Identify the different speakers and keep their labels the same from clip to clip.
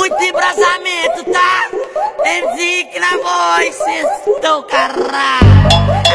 Speaker 1: Muito embrasamento, tá? MC que na voz, cês tão caralho.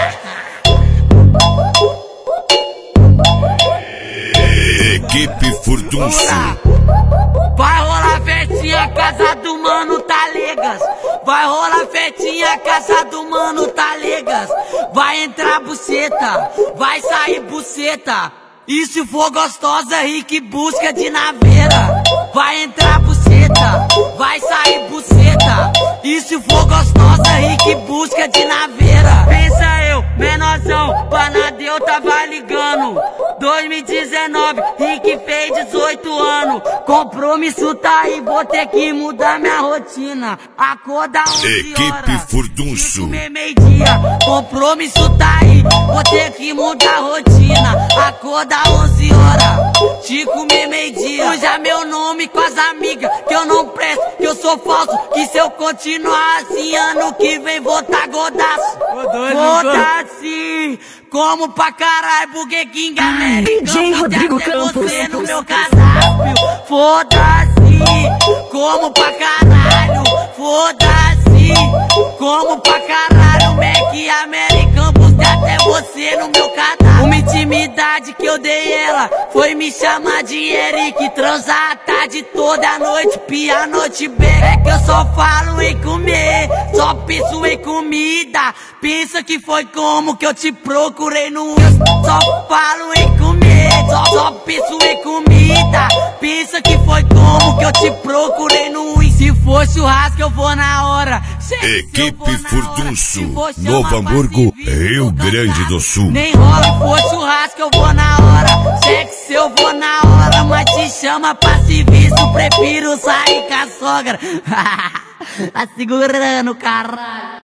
Speaker 2: Equipe Furdunço.
Speaker 1: Vai rolar festinha, casa do mano Talegas. Vai rolar festinha, casa do mano Talegas. Vai entrar buceta, vai sair buceta. E se for gostosa, Rick busca de naveira. Vai entrar buceta, vai sair buceta. E se for gostosa, Rick busca de naveira. Pensa eu, menorzão, Panadeu tava ligando. 2019, Rick fez 18 anos. Compromisso tá aí, vou ter que mudar minha rotina. Acorda 11
Speaker 2: Equipe
Speaker 1: horas,
Speaker 2: Furdunço.
Speaker 1: meio-dia. Compromisso tá aí, vou ter que mudar a rotina. Acorda 11 horas, te comer meio-dia. Usa meu nome com as amigas, que eu não presto, que eu sou falso. Que se eu continuar assim, ano que vem vou tá godaço. Vou tá assim, como pra caralho, Burger King Americano.
Speaker 3: DJ Rodrigo
Speaker 1: Até
Speaker 3: Campos.
Speaker 1: você no meu cadastro. Foda-se, como pra caralho. Foda-se, como pra caralho. Mac American, busquei até você no meu cadastro. Uma intimidade que eu dei ela foi me chamar de Eric. Transar a tarde toda a noite, pia a noite bem. É que eu só falo em comer, só penso em comida. Pensa que foi como que eu te procurei no Insta. Só falo em comer, só penso em comida. Pensa que foi como que eu te procurei no Insta. Se for churrasco eu vou na hora.
Speaker 2: Equipe Furdunço, Novo Hamburgo, Rio Grande do Sul.
Speaker 1: Nem rola, se for churrasco eu vou na hora. Sexo eu vou na hora, mas te chama pra serviço. Prefiro sair com a sogra. Tá segurando, caralho.